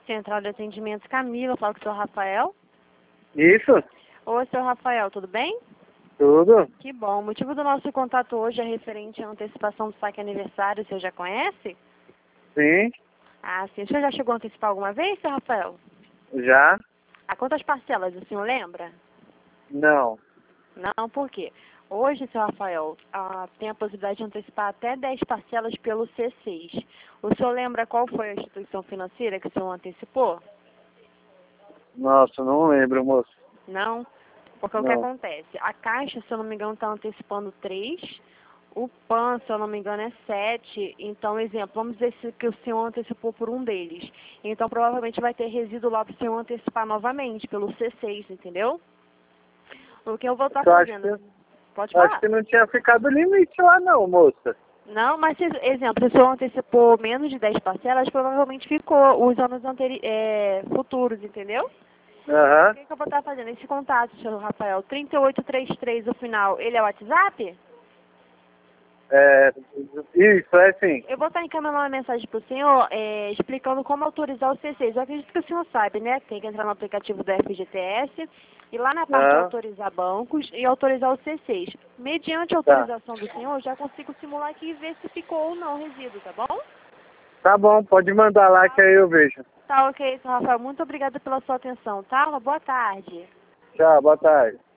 Central de Atendimento Camila, falo com o senhor Rafael. Isso, Oi, senhor Rafael, tudo bem? tudo. Que bom. O motivo do nosso contato hoje é referente à antecipação do saque aniversário, o senhor já conhece? Sim, Ah, sim. O senhor já chegou a antecipar alguma vez, senhor Rafael? já. A quantas parcelas, o senhor lembra? Não. Não, por quê? Hoje, senhor Rafael, tem a possibilidade de antecipar até 10 parcelas pelo C6. O senhor lembra qual foi a instituição financeira que o senhor antecipou? Nossa, não lembro, moço. Não? Porque o que Não. acontece? A Caixa, se eu não me engano, está antecipando 3. O PAN, se eu não me engano, é 7. Então, exemplo, vamos dizer que o senhor antecipou por um deles. Então, provavelmente vai ter resíduo lá para o senhor antecipar novamente, pelo C6, entendeu? O que eu vou estar Eu fazendo? Pode acho falar. que não tinha ficado limite lá não, moça. Não, mas, exemplo, se o senhor antecipou menos de 10 parcelas, provavelmente ficou os anos futuros, entendeu? O Aham. que eu vou estar fazendo? Esse contato, senhor Rafael, 3833, o final, ele é o WhatsApp? É, isso, é sim. Eu vou estar encaminhando uma mensagem para o senhor explicando como autorizar o C6. Eu acredito que o senhor sabe, né? Tem que entrar no aplicativo do FGTS e lá na parte de Aham, autorizar bancos e autorizar o C6. Mediante a tá. autorização do senhor, eu já consigo simular aqui e ver se ficou ou não resíduo, tá bom? Tá bom, pode mandar lá que aí eu vejo. Tá ok, senhor Rafael. Muito obrigada pela sua atenção, tá? Uma boa tarde. Tchau, boa tarde.